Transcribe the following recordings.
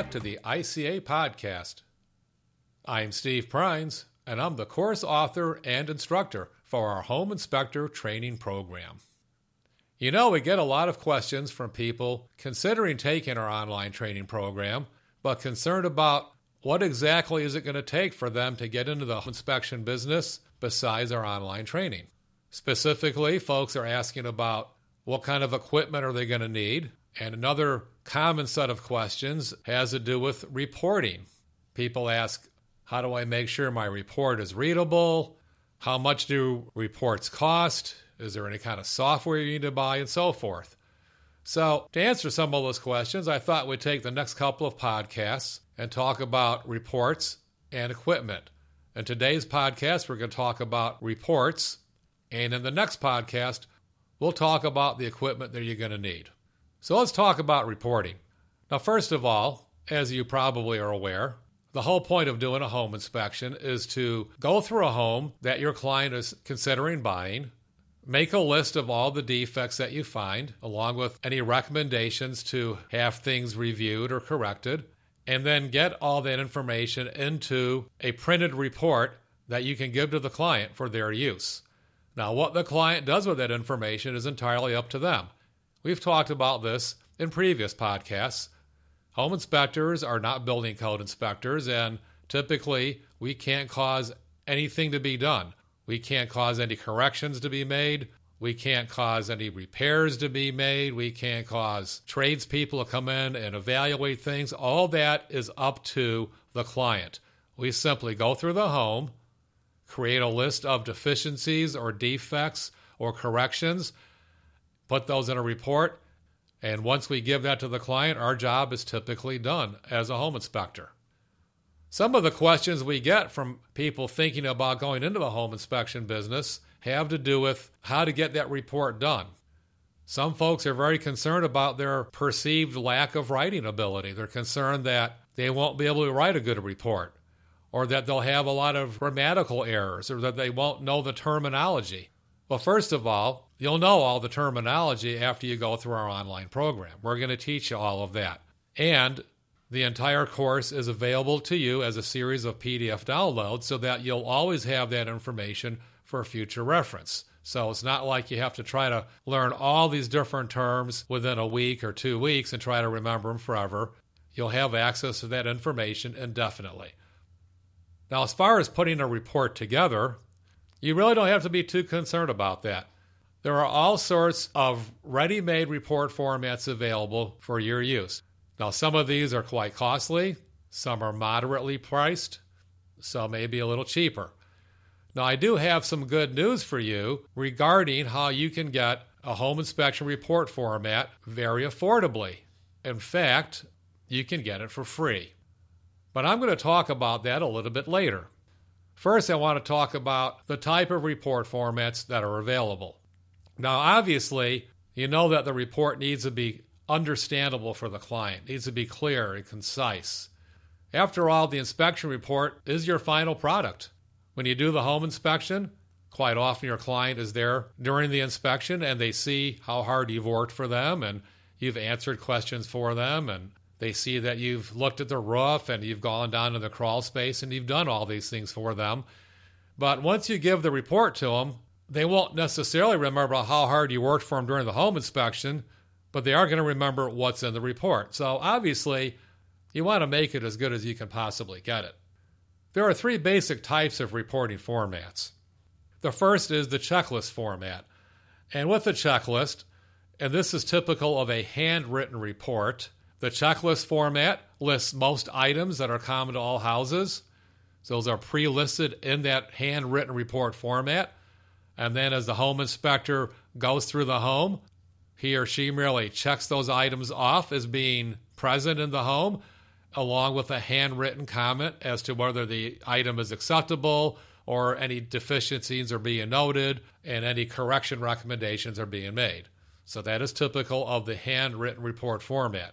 back to the ICA podcast. I'm Steve Prines, and I'm the course author and instructor for our Home Inspector Training Program. You know, we get a lot of questions from people considering taking our online training program, but concerned about what exactly is it going to take for them to get into the inspection business besides our online training. Specifically, folks are asking about what kind of equipment are they going to need, and another common set of questions has to do with reporting. People ask, how do I make sure my report is readable? How much do reports cost? Is there any kind of software you need to buy, and so forth? So, to answer some of those questions, I thought we'd take the next couple of podcasts and talk about reports and equipment. In today's podcast, we're going to talk about reports, and in the next podcast, we'll talk about the equipment that you're going to need. So let's talk about reporting. Now, first of all, as you probably are aware, the whole point of doing a home inspection is to go through a home that your client is considering buying, make a list of all the defects that you find, along with any recommendations to have things reviewed or corrected, and then get all that information into a printed report that you can give to the client for their use. Now, what the client does with that information is entirely up to them. We've talked about this in previous podcasts. Home inspectors are not building code inspectors, and typically we can't cause anything to be done. We can't cause any corrections to be made. We can't cause any repairs to be made. We can't cause tradespeople to come in and evaluate things. All that is up to the client. We simply go through the home, create a list of deficiencies or defects or corrections, put those in a report, and once we give that to the client, our job is typically done as a home inspector. Some of the questions we get from people thinking about going into the home inspection business have to do with how to get that report done. Some folks are very concerned about their perceived lack of writing ability. They're concerned that they won't be able to write a good report, or that they'll have a lot of grammatical errors, or that they won't know the terminology. Well, first of all, you'll know all the terminology after you go through our online program. We're going to teach you all of that. And the entire course is available to you as a series of PDF downloads so that you'll always have that information for future reference. So it's not like you have to try to learn all these different terms within a week or 2 weeks and try to remember them forever. You'll have access to that information indefinitely. Now, as far as putting a report together, you really don't have to be too concerned about that. There are all sorts of ready-made report formats available for your use. Now, some of these are quite costly, some are moderately priced, some may be a little cheaper. Now, I do have some good news for you regarding how you can get a home inspection report format very affordably. In fact, you can get it for free. But I'm going to talk about that a little bit later. First, I want to talk about the type of report formats that are available. Now, obviously, you know that the report needs to be understandable for the client. It needs to be clear and concise. After all, the inspection report is your final product. When you do the home inspection, quite often your client is there during the inspection and they see how hard you've worked for them and you've answered questions for them, and they see that you've looked at the roof and you've gone down to the crawl space and you've done all these things for them. But once you give the report to them, they won't necessarily remember how hard you worked for them during the home inspection, but they are going to remember what's in the report. So obviously, you want to make it as good as you can possibly get it. There are 3 basic types of reporting formats. The first is the checklist format. And with the checklist, and this is typical of a handwritten report, the checklist format lists most items that are common to all houses. So those are pre-listed in that handwritten report format. And then as the home inspector goes through the home, he or she merely checks those items off as being present in the home, along with a handwritten comment as to whether the item is acceptable or any deficiencies are being noted and any correction recommendations are being made. So that is typical of the handwritten report format.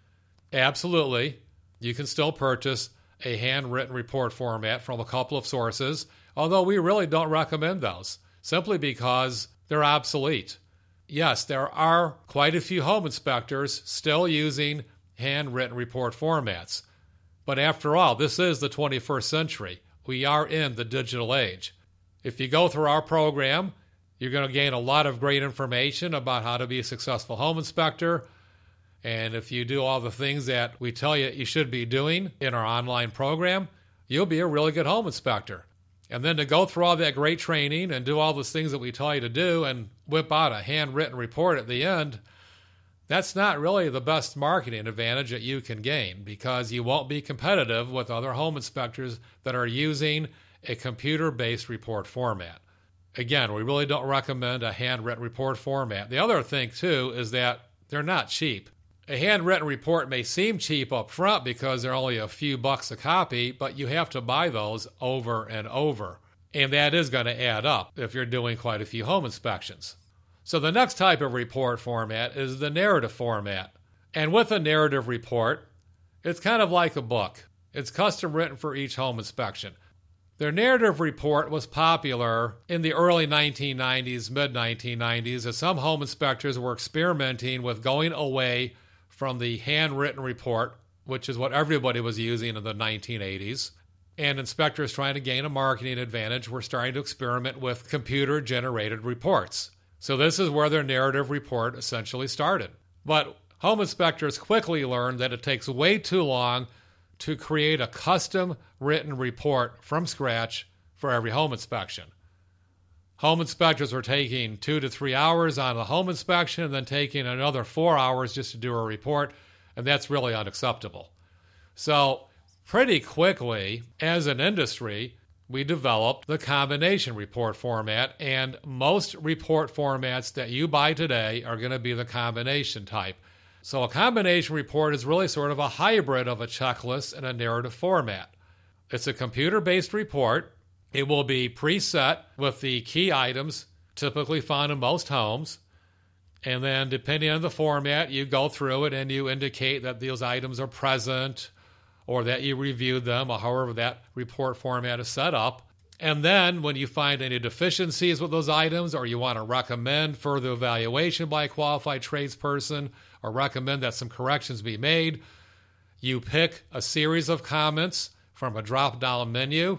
Absolutely, you can still purchase a handwritten report format from a couple of sources, although we really don't recommend those, simply because they're obsolete. Yes, there are quite a few home inspectors still using handwritten report formats. But after all, this is the 21st century. We are in the digital age. If you go through our program, you're going to gain a lot of great information about how to be a successful home inspector. And if you do all the things that we tell you you should be doing in our online program, you'll be a really good home inspector. And then to go through all that great training and do all those things that we tell you to do and whip out a handwritten report at the end, that's not really the best marketing advantage that you can gain, because you won't be competitive with other home inspectors that are using a computer-based report format. Again, we really don't recommend a handwritten report format. The other thing, too, is that they're not cheap. A handwritten report may seem cheap up front because they're only a few bucks a copy, but you have to buy those over and over. And that is going to add up if you're doing quite a few home inspections. So the next type of report format is the narrative format. And with a narrative report, it's kind of like a book. It's custom written for each home inspection. Their narrative report was popular in the early 1990s, mid-1990s, as some home inspectors were experimenting with going away from the handwritten report, which is what everybody was using in the 1980s, and inspectors trying to gain a marketing advantage were starting to experiment with computer-generated reports. So this is where their narrative report essentially started. But home inspectors quickly learned that it takes way too long to create a custom written report from scratch for every home inspection. Home inspectors were taking 2 to 3 hours on a home inspection and then taking another 4 hours just to do a report, and that's really unacceptable. So pretty quickly, as an industry, we developed the combination report format, and most report formats that you buy today are going to be the combination type. So a combination report is really sort of a hybrid of a checklist and a narrative format. It's a computer-based report. It will be preset with the key items typically found in most homes. And then depending on the format, you go through it and you indicate that those items are present or that you reviewed them, or however that report format is set up. And then when you find any deficiencies with those items, or you want to recommend further evaluation by a qualified tradesperson, or recommend that some corrections be made, you pick a series of comments from a drop-down menu.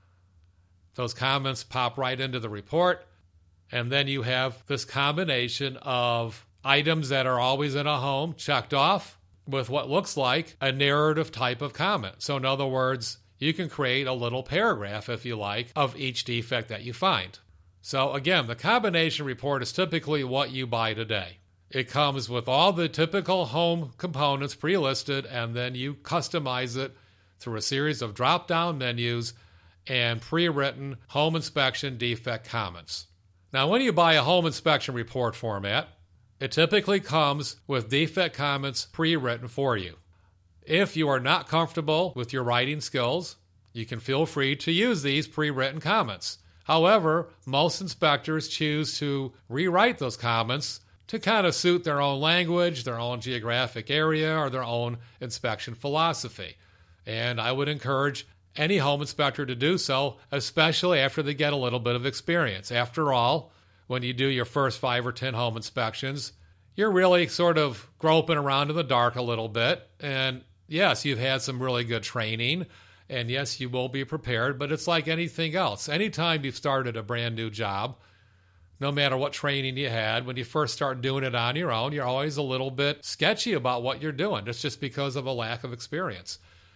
Those comments pop right into the report, and then you have this combination of items that are always in a home checked off with what looks like a narrative type of comment. So in other words, you can create a little paragraph, if you like, of each defect that you find. So again, the combination report is typically what you buy today. It comes with all the typical home components pre-listed, and then you customize it through a series of drop-down menus and pre-written home inspection defect comments. Now, when you buy a home inspection report format, it typically comes with defect comments pre-written for you. If you are not comfortable with your writing skills, you can feel free to use these pre-written comments. However, most inspectors choose to rewrite those comments to kind of suit their own language, their own geographic area, or their own inspection philosophy. And I would encourage any home inspector to do so, especially after they get a little bit of experience. After all, when you do your first 5 or 10 home inspections, you're really sort of groping around in the dark a little bit. And yes, you've had some really good training, and yes, you will be prepared, but it's like anything else. Anytime you've started a brand new job, no matter what training you had, when you first start doing it on your own, you're always a little bit sketchy about what you're doing. It's just because of a lack of experience.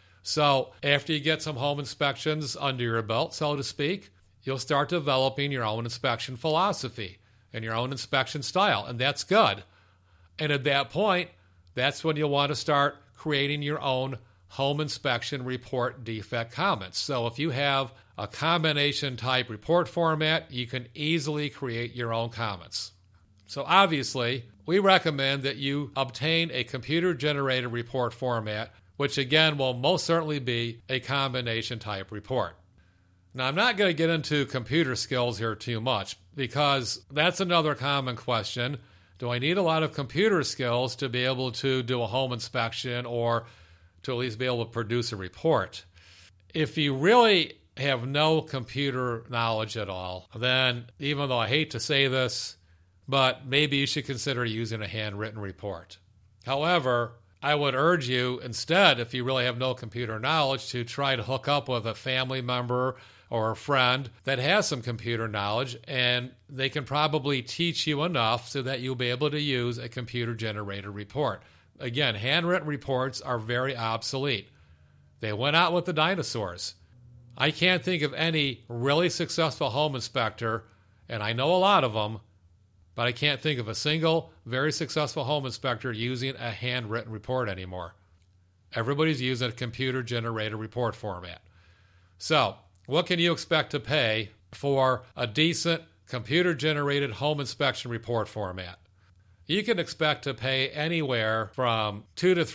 So after you get some home inspections under your belt, so to speak, you'll start developing your own inspection philosophy and your own inspection style, and that's good. And at that point, that's when you'll want to start creating your own home inspection report defect comments. So if you have a combination type report format, you can easily create your own comments. So obviously, we recommend that you obtain a computer-generated report format, which again will most certainly be a combination type report. Now, I'm not going to get into computer skills here too much, because that's another common question. Do I need a lot of computer skills to be able to do a home inspection or to at least be able to produce a report? If you really have no computer knowledge at all, then even though I hate to say this, but maybe you should consider using a handwritten report. However, I would urge you instead, if you really have no computer knowledge, to try to hook up with a family member or a friend that has some computer knowledge, and they can probably teach you enough so that you'll be able to use a computer-generated report. Again, handwritten reports are very obsolete. They went out with the dinosaurs. I can't think of any really successful home inspector, and I know a lot of them, but I can't think of a single very successful home inspector using a handwritten report anymore. Everybody's using a computer-generated report format. So, what can you expect to pay for a decent computer-generated home inspection report format? You can expect to pay anywhere from $200 to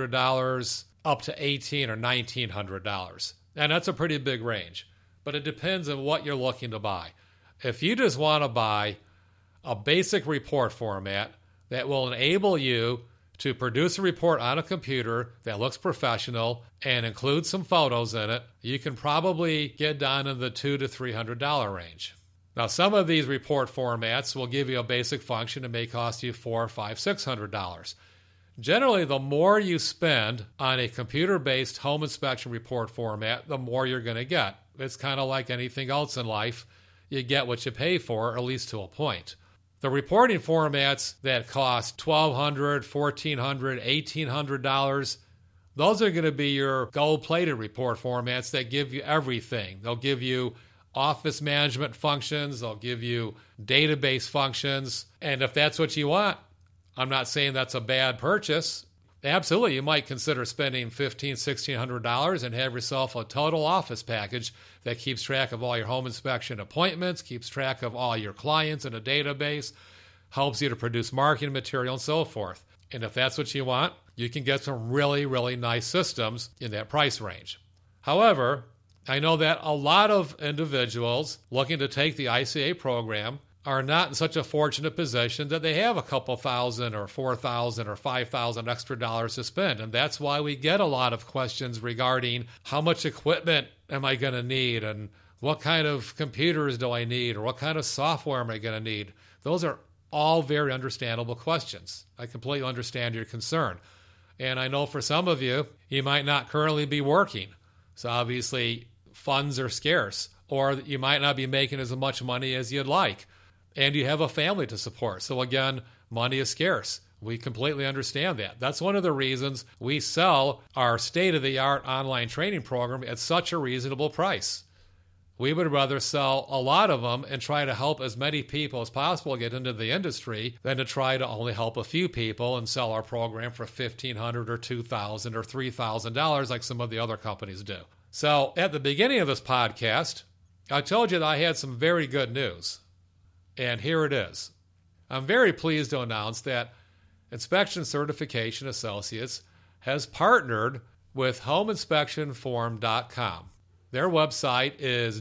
$300 up to $1,800 or $1,900. And that's a pretty big range. But it depends on what you're looking to buy. If you just want to buy a basic report format that will enable you to produce a report on a computer that looks professional and includes some photos in it, you can probably get down in the $200 to $300 range. Now, some of these report formats will give you a basic function and may cost you $400, $500, $600. Generally, the more you spend on a computer-based home inspection report format, the more you're going to get. It's kind of like anything else in life. You get what you pay for, at least to a point. The reporting formats that cost $1,200, $1,400, $1,800, those are going to be your gold-plated report formats that give you everything. They'll give you office management functions. They'll give you database functions. And if that's what you want, I'm not saying that's a bad purchase. Absolutely, you might consider spending $1,500, $1,600 and have yourself a total office package that keeps track of all your home inspection appointments, keeps track of all your clients in a database, helps you to produce marketing material, and so forth. And if that's what you want, you can get some really, really nice systems in that price range. However, I know that a lot of individuals looking to take the ICA program are not in such a fortunate position that they have a couple thousand or $4,000 or $5,000 extra dollars to spend. And that's why we get a lot of questions regarding how much equipment am I going to need and what kind of computers do I need or what kind of software am I going to need. Those are all very understandable questions. I completely understand your concern. And I know for some of you, you might not currently be working. So obviously funds are scarce, or you might not be making as much money as you'd like. And you have a family to support. So again, money is scarce. We completely understand that. That's one of the reasons we sell our state-of-the-art online training program at such a reasonable price. We would rather sell a lot of them and try to help as many people as possible get into the industry than to try to only help a few people and sell our program for $1,500 or $2,000 or $3,000 like some of the other companies do. So at the beginning of this podcast, I told you that I had some very good news. And here it is. I'm very pleased to announce that Inspection Certification Associates has partnered with HomeInspectionForm.com. Their website is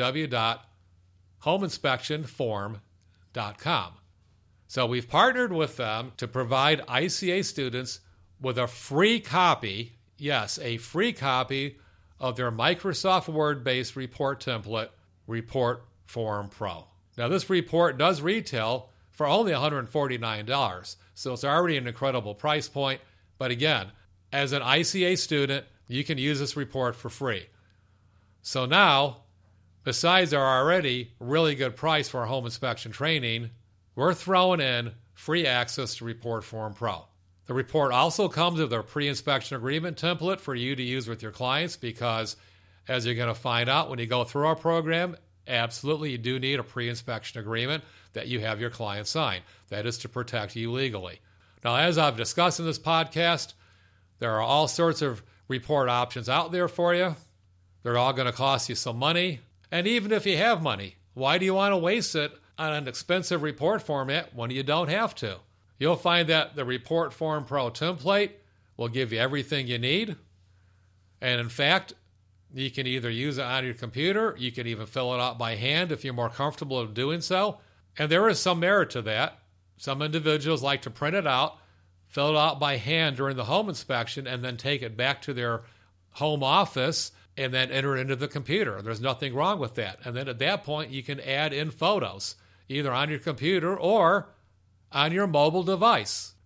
www.homeinspectionform.com. So we've partnered with them to provide ICA students with a free copy, yes, a free copy of their Microsoft Word-based report template, Report Form Pro. Now, this report does retail for only $149, so it's already an incredible price point. But again, as an ICA student, you can use this report for free. So now, besides our already really good price for our home inspection training, we're throwing in free access to Report Form Pro. The report also comes with our pre-inspection agreement template for you to use with your clients because, as you're going to find out when you go through our program, absolutely, you do need a pre-inspection agreement that you have your client sign. That is to protect you legally. Now, as I've discussed in this podcast, there are all sorts of report options out there for you. They're all going to cost you some money. And even if you have money, why do you want to waste it on an expensive report format when you don't have to? You'll find that the Report Form Pro template will give you everything you need. And in fact, you can either use it on your computer, you can even fill it out by hand if you're more comfortable in doing so. And there is some merit to that. Some individuals like to print it out, fill it out by hand during the home inspection, and then take it back to their home office and then enter it into the computer. There's nothing wrong with that. And then at that point, you can add in photos, either on your computer or on your mobile device.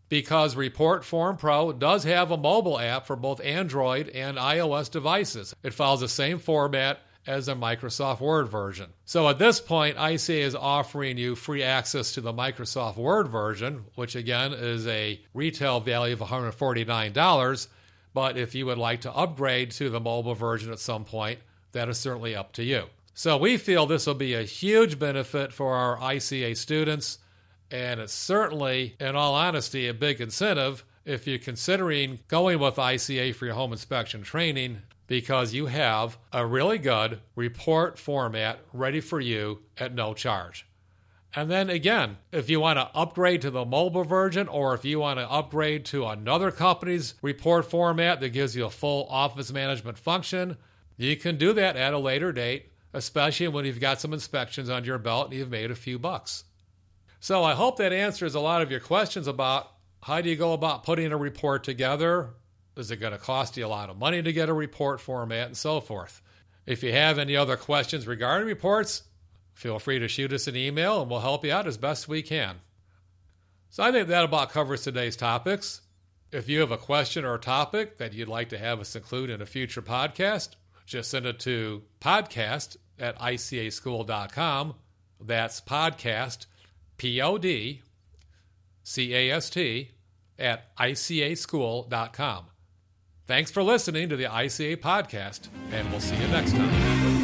because Report Form Pro does have a mobile app for both Android and iOS devices. It follows the same format as a Microsoft Word version. So at this point, ICA is offering you free access to the Microsoft Word version, which again is a retail value of $149. But if you would like to upgrade to the mobile version at some point, that is certainly up to you. So we feel this will be a huge benefit for our ICA students, and it's certainly, in all honesty, a big incentive if you're considering going with ICA for your home inspection training, because you have a really good report format ready for you at no charge. And then again, if you want to upgrade to the mobile version, or if you want to upgrade to another company's report format that gives you a full office management function, you can do that at a later date, especially when you've got some inspections under your belt and you've made a few bucks. So I hope that answers a lot of your questions about how do you go about putting a report together. Is it going to cost you a lot of money to get a report format and so forth? If you have any other questions regarding reports, feel free to shoot us an email and we'll help you out as best we can. So I think that about covers today's topics. If you have a question or a topic that you'd like to have us include in a future podcast, just send it to podcast@icaschool.com. That's podcast, PODCAST, @icaschool.com. Thanks for listening to the ICA podcast, and we'll see you next time.